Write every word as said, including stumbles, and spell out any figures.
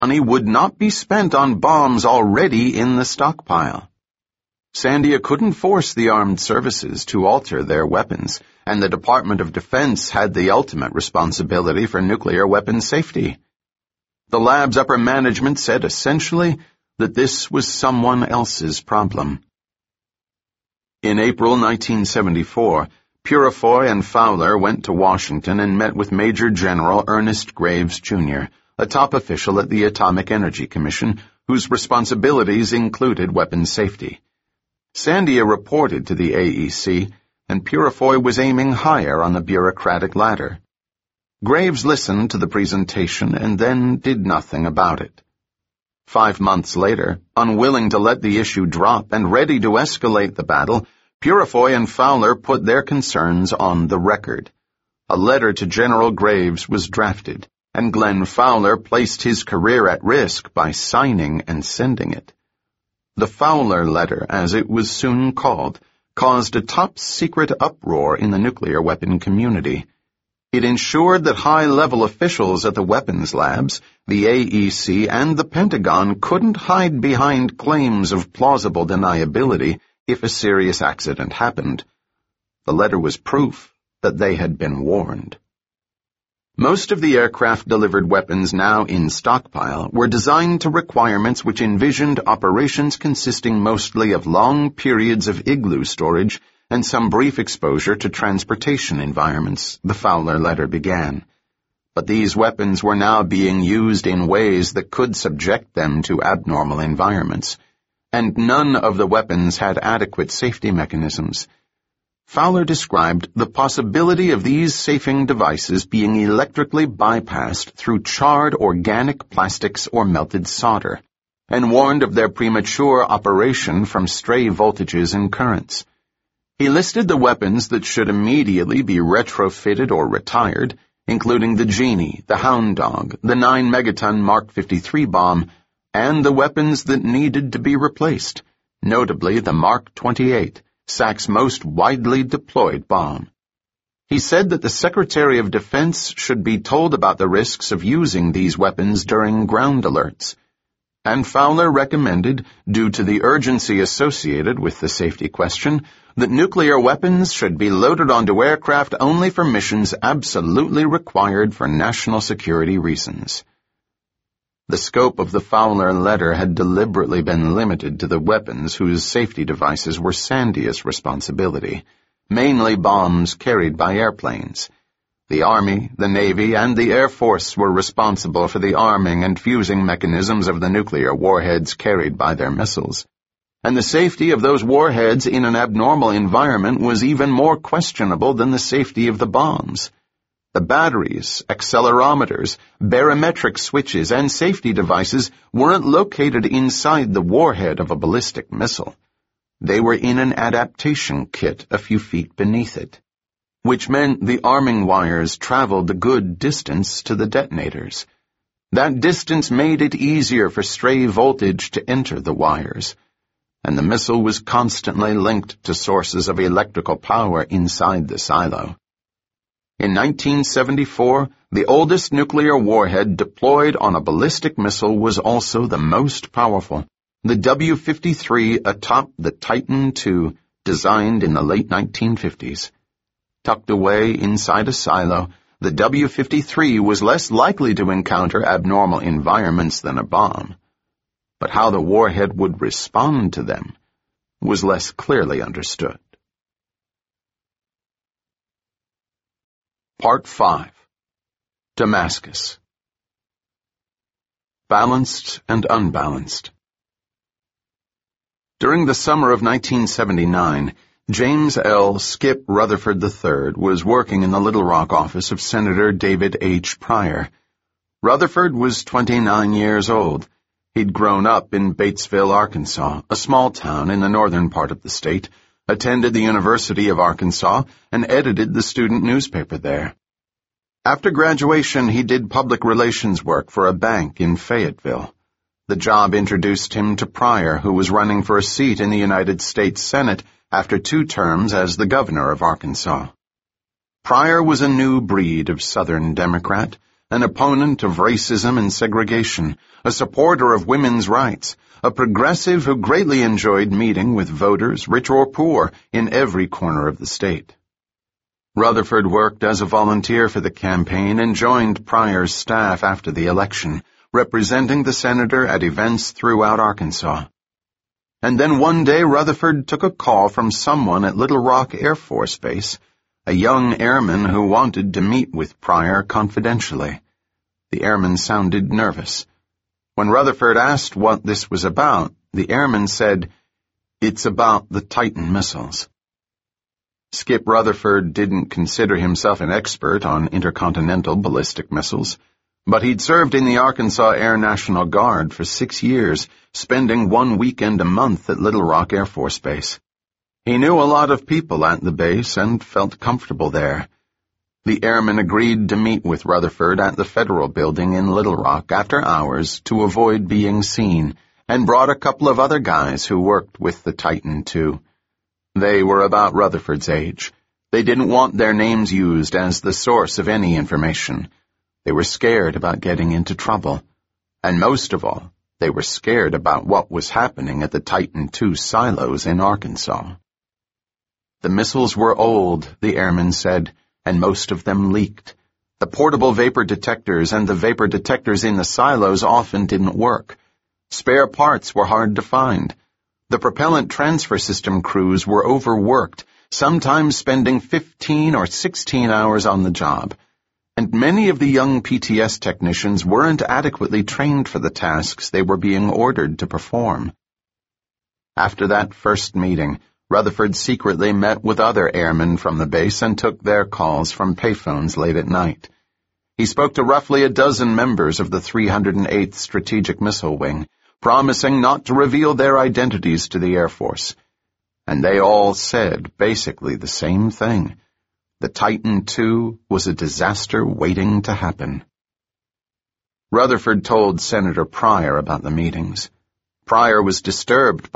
money would not be spent on bombs already in the stockpile. Sandia couldn't force the armed services to alter their weapons, and the Department of Defense had the ultimate responsibility for nuclear weapons safety. The lab's upper management said essentially that this was someone else's problem. In April nineteen seventy-four, Purifoy and Fowler went to Washington and met with Major General Ernest Graves, Junior, a top official at the Atomic Energy Commission, whose responsibilities included weapons safety. Sandia reported to the A E C, and Purifoy was aiming higher on the bureaucratic ladder. Graves listened to the presentation and then did nothing about it. Five months later, unwilling to let the issue drop and ready to escalate the battle, Purifoy and Fowler put their concerns on the record. A letter to General Graves was drafted, and Glenn Fowler placed his career at risk by signing and sending it. The Fowler letter, as it was soon called, caused a top-secret uproar in the nuclear weapon community. It ensured that high-level officials at the weapons labs, the A E C, and the Pentagon couldn't hide behind claims of plausible deniability if a serious accident happened. The letter was proof that they had been warned. Most of the aircraft-delivered weapons now in stockpile were designed to requirements which envisioned operations consisting mostly of long periods of igloo storage and some brief exposure to transportation environments, the Fowler letter began. But these weapons were now being used in ways that could subject them to abnormal environments, and none of the weapons had adequate safety mechanisms. Fowler described the possibility of these safing devices being electrically bypassed through charred organic plastics or melted solder, and warned of their premature operation from stray voltages and currents. He listed the weapons that should immediately be retrofitted or retired, including the Genie, the Hound Dog, the nine megaton Mark fifty-three bomb, and the weapons that needed to be replaced, notably the Mark twenty-eight, S A C's most widely deployed bomb. He said that the Secretary of Defense should be told about the risks of using these weapons during ground alerts. And Fowler recommended, due to the urgency associated with the safety question, that nuclear weapons should be loaded onto aircraft only for missions absolutely required for national security reasons. The scope of the Fowler letter had deliberately been limited to the weapons whose safety devices were Sandia's responsibility, mainly bombs carried by airplanes. The Army, the Navy, and the Air Force were responsible for the arming and fusing mechanisms of the nuclear warheads carried by their missiles. And the safety of those warheads in an abnormal environment was even more questionable than the safety of the bombs. The batteries, accelerometers, barometric switches, and safety devices weren't located inside the warhead of a ballistic missile. They were in an adaptation kit a few feet beneath it, which meant the arming wires traveled a good distance to the detonators. That distance made it easier for stray voltage to enter the wires, and the missile was constantly linked to sources of electrical power inside the silo. In nineteen seventy-four, the oldest nuclear warhead deployed on a ballistic missile was also the most powerful, the W fifty-three atop the Titan two, designed in the late nineteen fifties. Tucked away inside a silo, the W fifty-three was less likely to encounter abnormal environments than a bomb. But how the warhead would respond to them was less clearly understood. Part five. Damascus. Balanced and unbalanced. During the summer of nineteen seventy-nine, James L. Skip Rutherford the third was working in the Little Rock office of Senator David H. Pryor. Rutherford was twenty-nine years old. He'd grown up in Batesville, Arkansas, a small town in the northern part of the state, attended the University of Arkansas, and edited the student newspaper there. After graduation, he did public relations work for a bank in Fayetteville. The job introduced him to Pryor, who was running for a seat in the United States Senate after two terms as the governor of Arkansas. Pryor was a new breed of Southern Democrat, an opponent of racism and segregation, a supporter of women's rights, a progressive who greatly enjoyed meeting with voters, rich or poor, in every corner of the state. Rutherford worked as a volunteer for the campaign and joined Pryor's staff after the election, representing the senator at events throughout Arkansas. And then one day Rutherford took a call from someone at Little Rock Air Force Base, a young airman who wanted to meet with Pryor confidentially. The airman sounded nervous. When Rutherford asked what this was about, the airman said, "It's about the Titan missiles." Skip Rutherford didn't consider himself an expert on intercontinental ballistic missiles, but he'd served in the Arkansas Air National Guard for six years, spending one weekend a month at Little Rock Air Force Base. He knew a lot of people at the base and felt comfortable there. The airman agreed to meet with Rutherford at the Federal Building in Little Rock after hours to avoid being seen, and brought a couple of other guys who worked with the Titan too. They were about Rutherford's age. They didn't want their names used as the source of any information. They were scared about getting into trouble. And most of all, they were scared about what was happening at the Titan two silos in Arkansas. The missiles were old, the airman said, and most of them leaked. The portable vapor detectors and the vapor detectors in the silos often didn't work. Spare parts were hard to find. The propellant transfer system crews were overworked, sometimes spending fifteen or sixteen hours on the job. And many of the young P T S technicians weren't adequately trained for the tasks they were being ordered to perform. After that first meeting, Rutherford secretly met with other airmen from the base and took their calls from payphones late at night. He spoke to roughly a dozen members of the three hundred eighth Strategic Missile Wing, promising not to reveal their identities to the Air Force. And they all said basically the same thing. The Titan two was a disaster waiting to happen. Rutherford told Senator Pryor about the meetings. Pryor was disturbed by